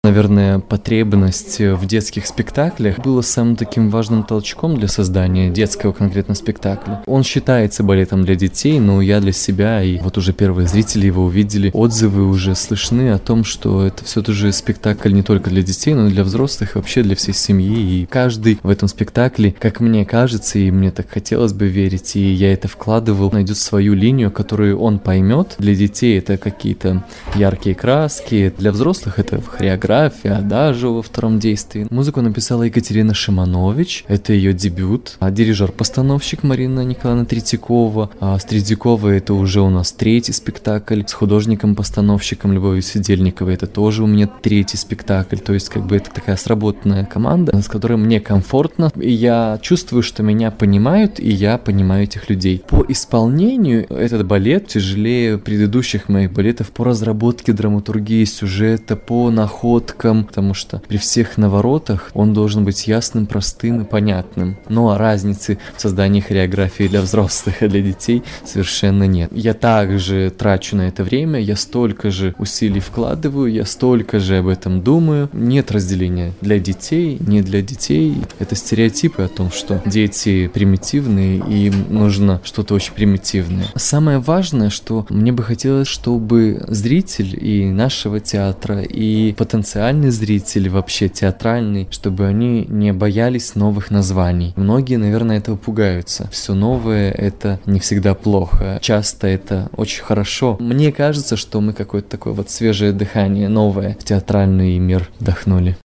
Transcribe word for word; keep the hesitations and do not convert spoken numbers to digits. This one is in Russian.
Наверное, потребность в детских спектаклях была самым таким важным толчком для создания детского конкретно спектакля. Он считается балетом для детей, но я для себя, и вот уже первые зрители его увидели, отзывы уже слышны о том, что это все-таки же спектакль не только для детей, но и для взрослых, и вообще для всей семьи. И каждый в этом спектакле, как мне кажется, и мне так хотелось бы верить, и я это вкладывал, найдет свою линию, которую он поймет. Для детей это какие-то яркие краски, для взрослых это хореография, адажио во втором действии. Музыку написала Екатерина Шиманович, это ее дебют. А дирижер-постановщик Марина Николаевна Третьякова. А с Третьяковой это уже у нас третий спектакль. С художником-постановщиком Любовью Сидельниковой это тоже у меня третий спектакль. То есть как бы это такая сработанная команда, с которой мне комфортно. И я чувствую, что меня понимают, и я понимаю этих людей. По исполнению этот балет тяжелее предыдущих моих балетов по разработке драматургии сюжета, по находкам, потому что при всех наворотах он должен быть ясным, простым и понятным. Но разницы в создании хореографии для взрослых и для детей совершенно нет. Я также трачу на это время, я столько же усилий вкладываю, я столько же об этом думаю. Нет разделения для детей, не для детей. Это стереотипы о том, что дети примитивные и им нужно что-то очень примитивное. Самое важное, что мне бы хотелось, чтобы зритель и нашего театра, и потенциальный зритель, вообще театральный, чтобы они не боялись новых названий. Многие, наверное, этого пугаются. Все новое — это не всегда плохо. Часто это очень хорошо. Мне кажется, что мы какое-то такое вот свежее дыхание, новое в театральный мир вдохнули.